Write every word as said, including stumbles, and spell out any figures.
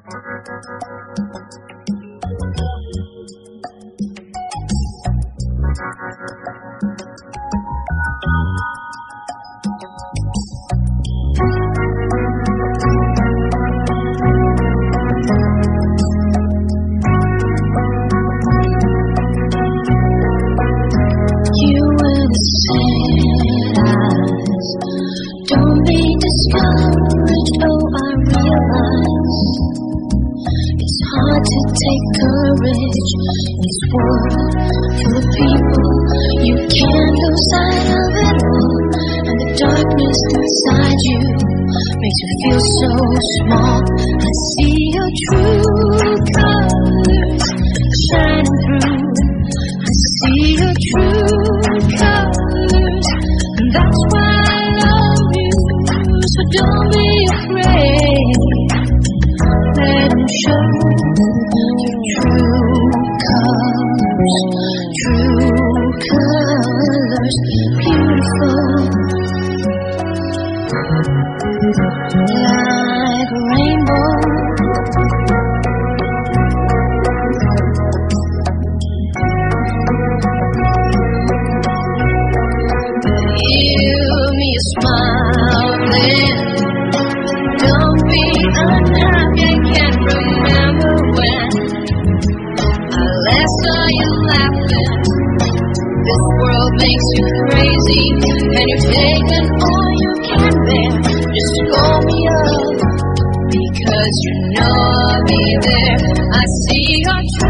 Don't be discouraged, oh I realize it's hard to take courage in this world full of people. You can't lose sight of it all, and the darkness inside you makes you feel so small. I see your true colors shining through. I see your true colors, and that's why I love you. So don't be afraid, let him show your true colors, true colors, beautiful, like a rainbow. Give me a smile, then. Don't be unhappy. I can't remember when I last saw you laughing. This world makes you crazy, and you're taking all you can bear. Just call me up, because you know I'll be there. I see your